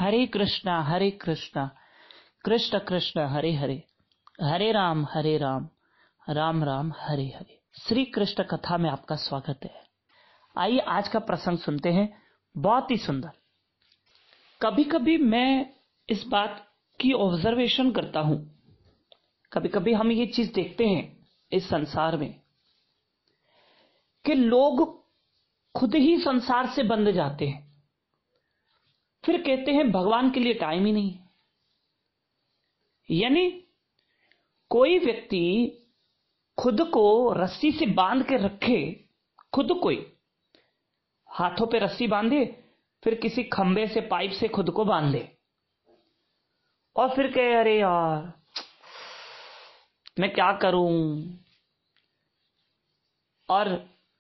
हरे कृष्णा कृष्ण कृष्ण हरे हरे, हरे राम राम राम हरे हरे। श्री कृष्ण कथा में आपका स्वागत है। आइए आज का प्रसंग सुनते हैं, बहुत ही सुंदर। कभी कभी मैं इस बात की ऑब्जर्वेशन करता हूं, कभी कभी हम ये चीज देखते हैं इस संसार में कि लोग खुद ही संसार से बंध जाते हैं, फिर कहते हैं भगवान के लिए टाइम ही नहीं है। यानी कोई व्यक्ति खुद को रस्सी से बांध के रखे, खुद कोई हाथों पे रस्सी बांधे, फिर किसी खंबे से पाइप से खुद को बांध ले और फिर कहे अरे यार मैं क्या करूं, और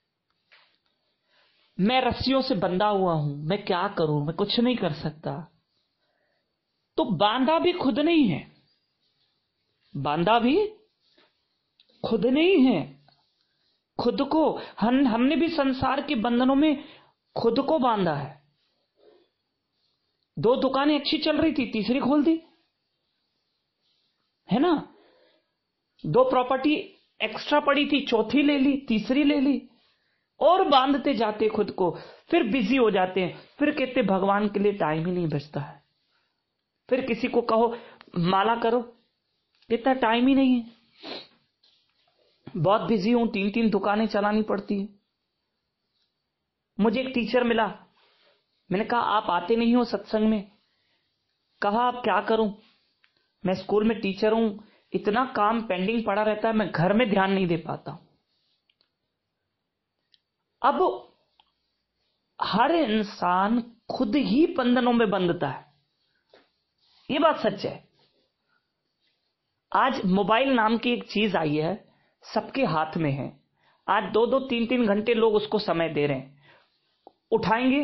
मैं रस्सियों से बंधा हुआ हूं, मैं क्या करूं, मैं कुछ नहीं कर सकता। तो बांधा भी खुद नहीं है, बांधा भी खुद नहीं है। खुद को हमने भी संसार के बंधनों में खुद को बांधा है। 2 दुकानें अच्छी चल रही थी, तीसरी खोल दी, है ना। 2 प्रॉपर्टी एक्स्ट्रा पड़ी थी, चौथी ले ली, तीसरी ले ली, और बांधते जाते खुद को, फिर बिजी हो जाते हैं, फिर कहते भगवान के लिए टाइम ही नहीं बचता है। फिर किसी को कहो माला करो, इतना टाइम ही नहीं है, बहुत बिजी हूं, 3 दुकानें चलानी पड़ती है। मुझे एक टीचर मिला, मैंने कहा आप आते नहीं हो सत्संग में। कहा आप क्या करूं, मैं स्कूल में टीचर हूं, इतना काम पेंडिंग पड़ा रहता है, मैं घर में ध्यान नहीं दे पाता। अब हर इंसान खुद ही बंधनों में बंधता है, ये बात सच है। आज मोबाइल नाम की एक चीज आई है, सबके हाथ में है। आज 2-2, 3-3 घंटे लोग उसको समय दे रहे हैं। उठाएंगे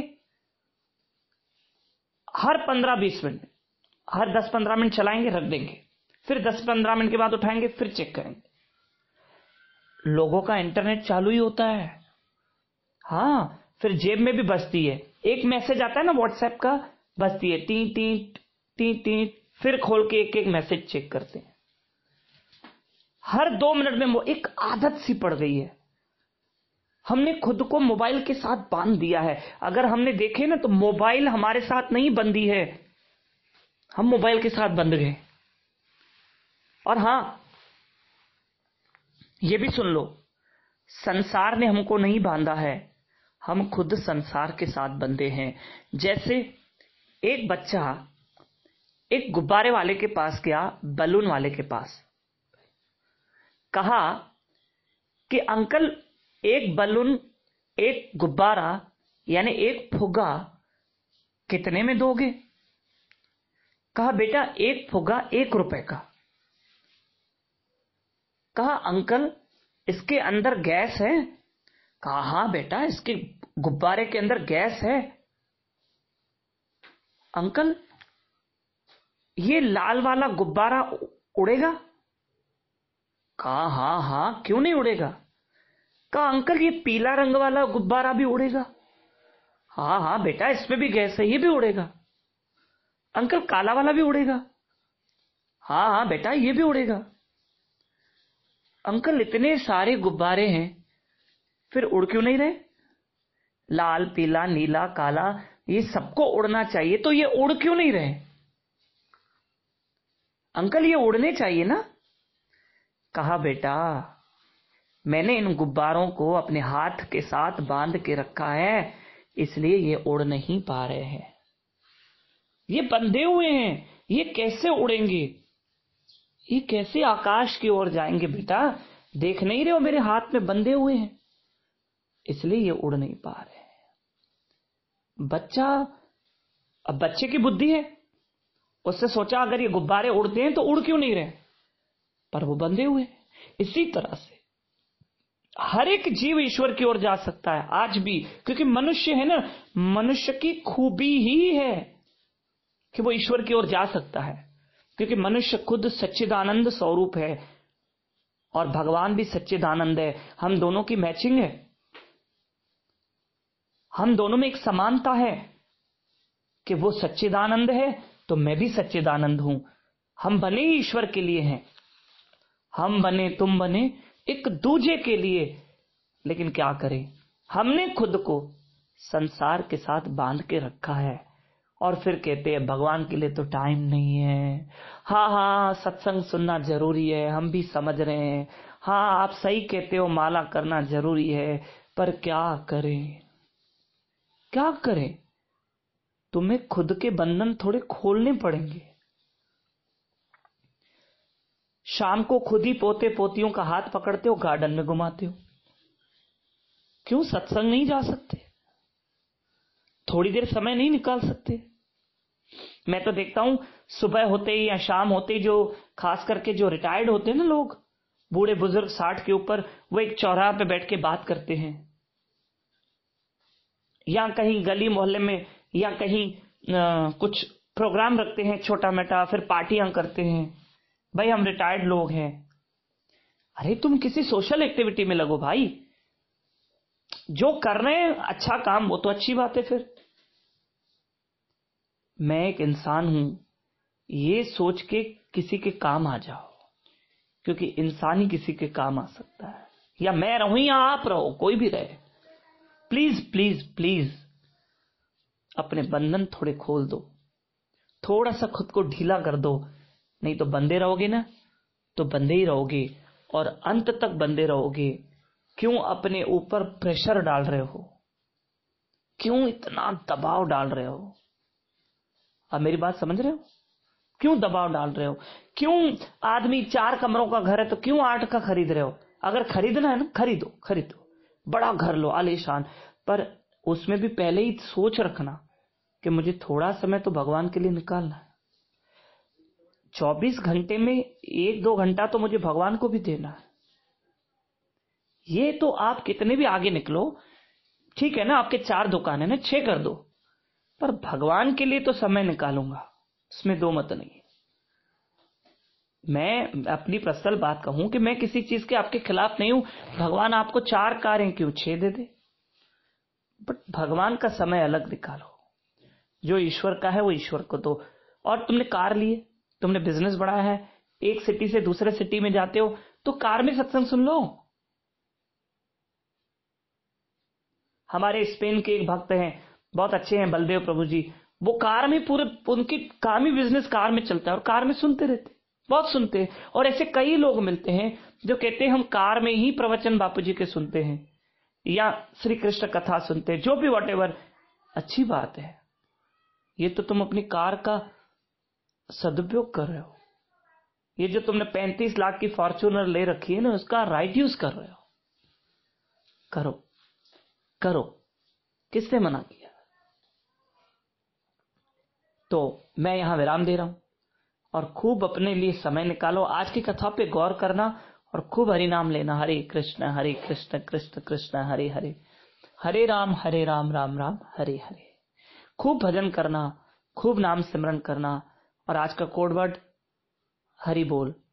हर 15-20 मिनट, हर 10-15 मिनट चलाएंगे, रख देंगे, फिर 10-15 मिनट के बाद उठाएंगे, फिर चेक करेंगे। लोगों का इंटरनेट चालू ही होता है। हाँ, फिर जेब में भी बजती है, एक मैसेज आता है ना व्हाट्सएप का, बजती है टी टी टी टी, फिर खोल के एक मैसेज चेक करते हैं। हर 2 मिनट में वो एक आदत सी पड़ गई है। हमने खुद को मोबाइल के साथ बांध दिया है। अगर हमने देखे ना तो मोबाइल हमारे साथ नहीं बंधी है, हम मोबाइल के साथ बंध गए। और हां, ये भी सुन लो, संसार ने हमको नहीं बांधा है, हम खुद संसार के साथ बंधे हैं। जैसे एक बच्चा एक गुब्बारे वाले के पास गया, बलून वाले के पास, कहा कि अंकल एक बलून, एक गुब्बारा यानी एक फुग्गा कितने में दोगे? कहा बेटा एक फुग्गा 1 रुपए का। कहा अंकल इसके अंदर गैस है? कहा हां बेटा इसके गुब्बारे के अंदर गैस है। अंकल ये लाल वाला गुब्बारा उड़ेगा? कहा हां हां क्यों नहीं उड़ेगा। कहा अंकल ये पीला रंग वाला गुब्बारा भी उड़ेगा? हां हां बेटा इसमें भी गैस है, ये भी उड़ेगा। अंकल काला वाला भी उड़ेगा? हां हां बेटा ये भी उड़ेगा। अंकल इतने सारे गुब्बारे हैं, फिर उड़ क्यों नहीं रहे? लाल, पीला, नीला, काला, ये सबको उड़ना चाहिए, तो ये उड़ क्यों नहीं रहे? अंकल ये उड़ने चाहिए ना। कहा बेटा मैंने इन गुब्बारों को अपने हाथ के साथ बांध के रखा है, इसलिए ये उड़ नहीं पा रहे हैं, ये बंधे हुए हैं, ये कैसे उड़ेंगे, ये कैसे आकाश की ओर जाएंगे? बेटा देख नहीं रहे हो मेरे हाथ में बंधे हुए हैं, इसलिए ये उड़ नहीं पा रहे हैं। बच्चा, अब बच्चे की बुद्धि है, उससे सोचा अगर ये गुब्बारे उड़ते हैं तो उड़ क्यों नहीं रहे, पर वो बंधे हुए। इसी तरह से हर एक जीव ईश्वर की ओर जा सकता है आज भी, क्योंकि मनुष्य है ना, मनुष्य की खूबी ही है कि वो ईश्वर की ओर जा सकता है, क्योंकि मनुष्य खुद सच्चिदानंद स्वरूप है और भगवान भी सच्चिदानंद है। हम दोनों की मैचिंग है, हम दोनों में एक समानता है कि वो सच्चिदानंद है तो मैं भी सच्चिदानंद हूं। हम बने ईश्वर के लिए हैं, हम बने तुम बने एक दूजे के लिए। लेकिन क्या करें, हमने खुद को संसार के साथ बांध के रखा है और फिर कहते हैं भगवान के लिए तो टाइम नहीं है। हाँ, सत्संग सुनना जरूरी है, हम भी समझ रहे हैं। हाँ, आप सही कहते हो, माला करना जरूरी है, पर क्या करें, क्या करें? तुम्हें खुद के बंधन थोड़े खोलने पड़ेंगे। शाम को खुद ही पोते पोतियों का हाथ पकड़ते हो, गार्डन में घुमाते हो। क्यों सत्संग नहीं जा सकते? थोड़ी देर समय नहीं निकाल सकते? मैं तो देखता हूं सुबह होते ही या शाम होते ही, जो खास करके जो रिटायर्ड होते हैं ना लोग, बूढ़े बुजुर्ग 60 के ऊपर, वो एक चौराहे पे बैठ के बात करते हैं, या कहीं गली मोहल्ले में, या कहीं कुछ प्रोग्राम रखते हैं छोटा मोटा, फिर पार्टियां करते हैं। भाई हम रिटायर्ड लोग हैं। अरे तुम किसी सोशल एक्टिविटी में लगो भाई, जो कर रहे हैं अच्छा काम, वो तो अच्छी बात है। फिर मैं एक इंसान हूं, ये सोच के किसी के काम आ जाओ, क्योंकि इंसान ही किसी के काम आ सकता है। या मैं रहूं या आप रहो, कोई भी रहे, प्लीज प्लीज प्लीज अपने बंधन थोड़े खोल दो, थोड़ा सा खुद को ढीला कर दो। नहीं तो बंधे रहोगे ना, तो बंधे ही रहोगे और अंत तक बंधे रहोगे। क्यों अपने ऊपर प्रेशर डाल रहे हो? क्यों इतना दबाव डाल रहे हो? अब मेरी बात समझ रहे हो? क्यों दबाव डाल रहे हो? क्यों आदमी 4 कमरों का घर है तो क्यों 8 का खरीद रहे हो? अगर खरीदना है ना, खरीदो, बड़ा घर लो आलीशान, पर उसमें भी पहले ही सोच रखना कि मुझे थोड़ा समय तो भगवान के लिए निकालना है। 24 घंटे में 1-2 घंटा तो मुझे भगवान को भी देना है। ये तो आप कितने भी आगे निकलो, ठीक है ना, आपके 4 दुकान है ना, 6 कर दो, पर भगवान के लिए तो समय निकालूंगा, इसमें दो मत नहीं। मैं अपनी पर्सनल बात कहूं कि मैं किसी चीज के आपके खिलाफ नहीं हूं। भगवान आपको 4 कारें क्यों 6 दे दे, बट भगवान का समय अलग निकालो। जो ईश्वर का है वो ईश्वर को दो। और तुमने कार लिए, तुमने बिजनेस बढ़ाया है, एक सिटी से दूसरे सिटी में जाते हो तो कार में सत्संग सुन लो। हमारे स्पेन के एक भक्त हैं, बहुत अच्छे हैं, बलदेव प्रभु जी, वो कार में पूरे उनकी काम ही बिजनेस कार में चलता है और कार में सुनते रहते, बहुत सुनते हैं। और ऐसे कई लोग मिलते हैं जो कहते हैं हम कार में ही प्रवचन बापू जी के सुनते हैं या श्री कृष्ण कथा सुनते हैं, जो भी वॉटेवर। अच्छी बात है, ये तो तुम अपनी कार का सदुपयोग कर रहे हो। ये जो तुमने 35 लाख की फॉर्च्यूनर ले रखी है ना, उसका राइट यूज कर रहे हो। करो करो, किसने मना किया? तो मैं यहां विराम दे रहा हूं और खूब अपने लिए समय निकालो, आज की कथा पे गौर करना और खूब हरि नाम लेना। हरे कृष्ण कृष्ण कृष्ण हरे हरे, हरे राम राम राम हरे हरे। खूब भजन करना, खूब नाम सिमरन करना। और आज का कोड वर्ड हरि बोल।